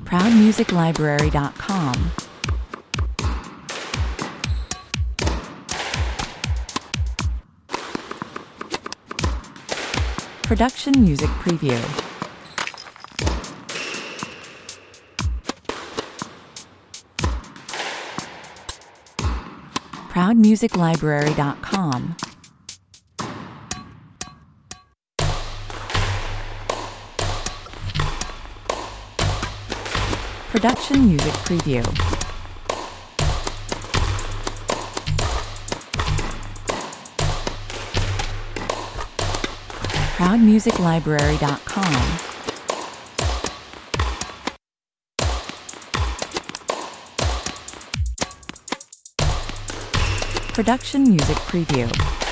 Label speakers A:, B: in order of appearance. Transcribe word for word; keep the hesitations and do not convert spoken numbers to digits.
A: proud music library dot com. Production Music Preview. proud music library dot com. Production Music Preview. proud music library dot com. Production Music Preview.